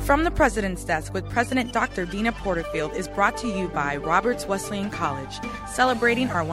From the President's Desk with President Dr. Dina Porterfield is brought to you by Roberts Wesleyan College, celebrating our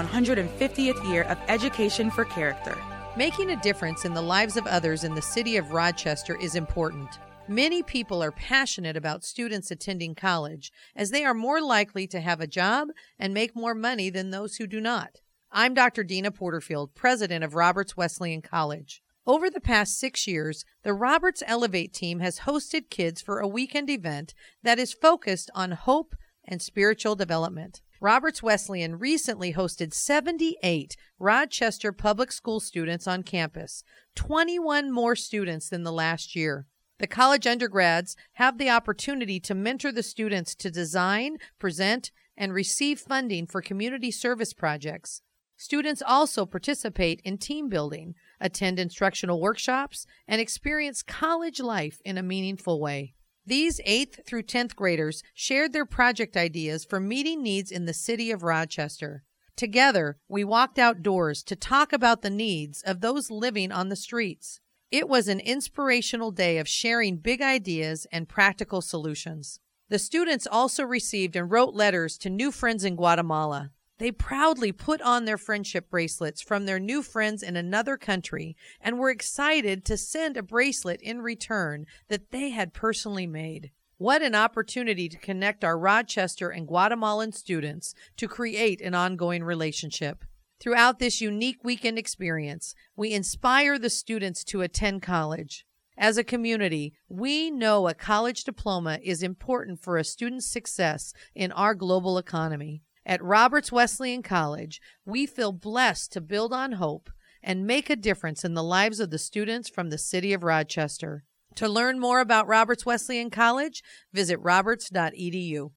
150th year of education for character. Making a difference in the lives of others in the city of Rochester is important. Many people are passionate about students attending college, as they are more likely to have a job and make more money than those who do not. I'm Dr. Dina Porterfield, president of Roberts Wesleyan College. Over the past 6 years, the Roberts Elevate team has hosted kids for a weekend event that is focused on hope and spiritual development. Roberts Wesleyan recently hosted 78 Rochester Public School students on campus, 21 more students than the last year. The college undergrads have the opportunity to mentor the students to design, present, and receive funding for community service projects. Students also participate in team building, attend instructional workshops, and experience college life in a meaningful way. These 8th through 10th graders shared their project ideas for meeting needs in the city of Rochester. Together, we walked outdoors to talk about the needs of those living on the streets. It was an inspirational day of sharing big ideas and practical solutions. The students also received and wrote letters to new friends in Guatemala. They proudly put on their friendship bracelets from their new friends in another country and were excited to send a bracelet in return that they had personally made. What an opportunity to connect our Rochester and Guatemalan students to create an ongoing relationship. Throughout this unique weekend experience, we inspire the students to attend college. As a community, we know a college diploma is important for a student's success in our global economy. At Roberts Wesleyan College, we feel blessed to build on hope and make a difference in the lives of the students from the city of Rochester. To learn more about Roberts Wesleyan College, visit roberts.edu.